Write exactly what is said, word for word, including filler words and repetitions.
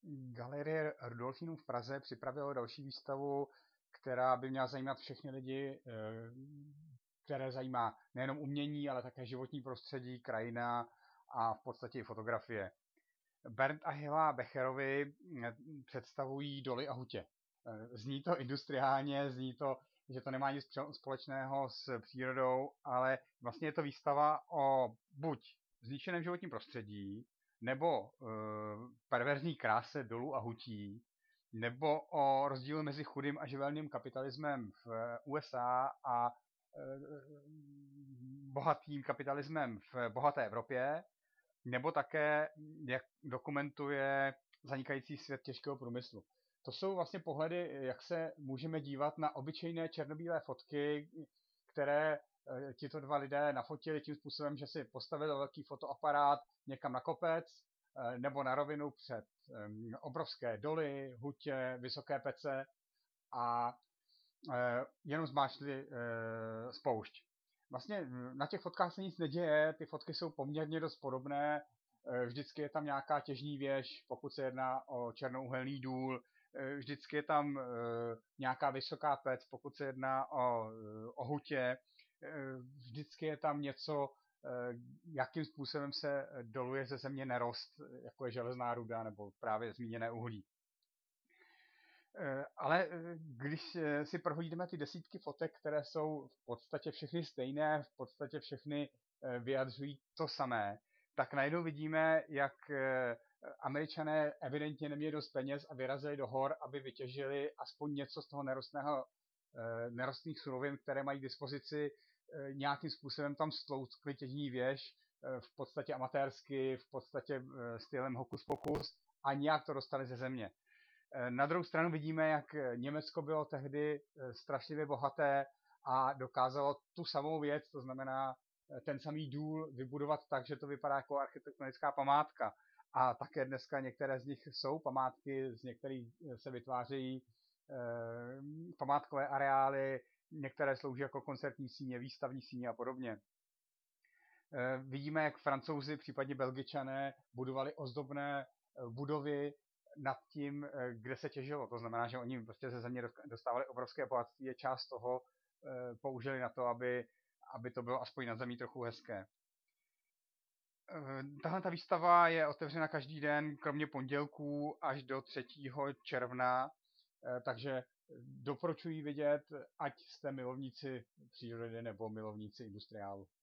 Galerie Rudolfinum v Praze připravila další výstavu, která by měla zajímat všechny lidi, které zajímá nejenom umění, ale také životní prostředí, krajina a v podstatě i fotografie. Bernd a Hilla Becherovi představují doly a hutě. Zní to industriálně, zní to, že to nemá nic společného s přírodou, ale vlastně je to výstava o buď zničeném životním prostředí, nebo e, perverzní kráse dolů a hutí, nebo o rozdílu mezi chudým a živelným kapitalismem v U S A a e, bohatým kapitalismem v bohaté Evropě, nebo také, jak dokumentuje zanikající svět těžkého průmyslu. To jsou vlastně pohledy, jak se můžeme dívat na obyčejné černobílé fotky, které tito dva lidé nafotili tím způsobem, že si postavili velký fotoaparát někam na kopec nebo na rovinu před obrovské doly, hutě, vysoké pece a jenom zmáčkli spoušť. Vlastně na těch fotkách se nic neděje, ty fotky jsou poměrně dost podobné, vždycky je tam nějaká těžní věž, pokud se jedná o černouhelný důl, vždycky je tam nějaká vysoká pec, pokud se jedná o, o hutě, vždycky je tam něco, jakým způsobem se doluje ze země nerost, jako je železná ruda nebo právě zmíněné uhlí. Ale když si prohlídeme ty desítky fotek, které jsou v podstatě všechny stejné, v podstatě všechny vyjadřují to samé, tak najednou vidíme, jak Američané evidentně neměli dost peněz a vyrazili do hor, aby vytěžili aspoň něco z toho nerostného, nerostných surovin, které mají k dispozici, nějakým způsobem tam stlouskli těžní věž, v podstatě amatérsky, v podstatě stylem hokus pokus a nějak to dostali ze země. Na druhou stranu vidíme, jak Německo bylo tehdy strašlivě bohaté a dokázalo tu samou věc, to znamená ten samý důl, vybudovat tak, že to vypadá jako architektonická památka. A také dneska některé z nich jsou památky, z některých se vytvářejí památkové areály, některé slouží jako koncertní síně, výstavní síně a podobně. Vidíme, jak Francouzi, případně Belgičané, budovali ozdobné budovy nad tím, kde se těžilo. To znamená, že oni prostě ze země dostávali obrovské bohatství a část toho použili na to, aby, aby to bylo aspoň na zemi trochu hezké. Tahle ta výstava je otevřena každý den, kromě pondělků až do třetího června, takže doporučuji vidět, ať jste milovníci přírody nebo milovníci industriálu.